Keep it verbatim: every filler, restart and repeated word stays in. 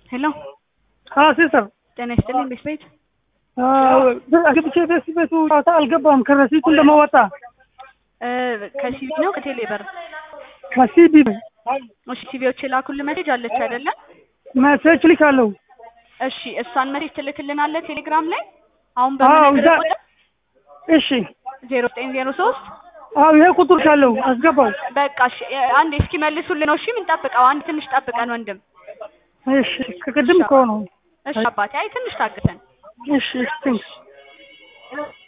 ሄሎ አዎ ሲስተር ጤና ይስጥልኝ ቤት ቤት አዎ አግብቼ ቤት ቤቱ ታታ አልገባም ከረሲቱ እንደማወጣ እ ከሲቪ ነው ከቴሌ ብር ከሲቢ እሺ ሲቪዎች ላኩልህ ሜሴጅ አለች አይደለ መሴጅ ልካለሁ እሺ እሷን ሜሴጅ ትልክልናለህ ቴሌግራም ላይ አሁን አዎ በመነግርህ ቁጥር እሺ ዜሮ ዘጠኝ ዜሮ ሶስት አዎ ይሄ ቁጥር ካለው አስገባው በቃ እሺ አንዴ እስኪ መልሱልን ነው እሺ ምን ጠብቀው አንድ ትንሽ ጠብቀን ወንድም እሺ ከቅድም እኮ ነው እሺ አባቴ አይ ትንሽ ታገሰን እሺ ትንሽ